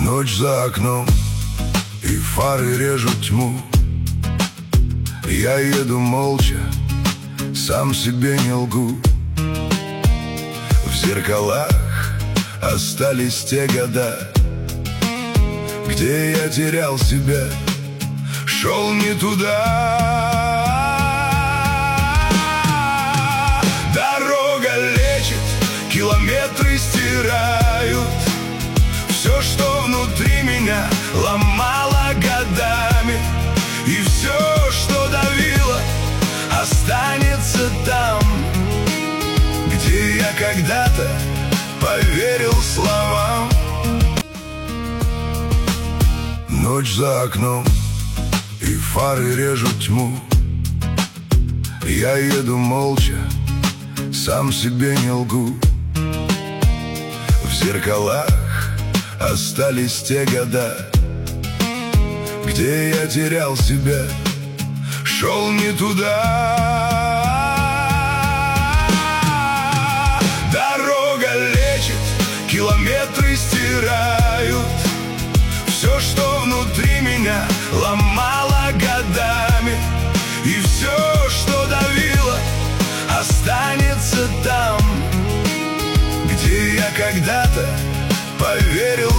Ночь за окном, и фары режут тьму. Я еду молча, сам себе не лгу. В зеркалах остались те года, где я терял себя, шел не туда. Дорога лечит, километры стирают все, что внутри меня ломало годами. И все, что давило, останется там, где я когда-то поверил словам. Ночь за окном, и фары режут тьму. Я еду молча, сам себе не лгу. В зеркалах остались те года, где я терял себя, шел не туда. Дорога лечит, километры стирают все, что внутри меня ломало годами. И все, что давило, останется там, где я когда-то поверил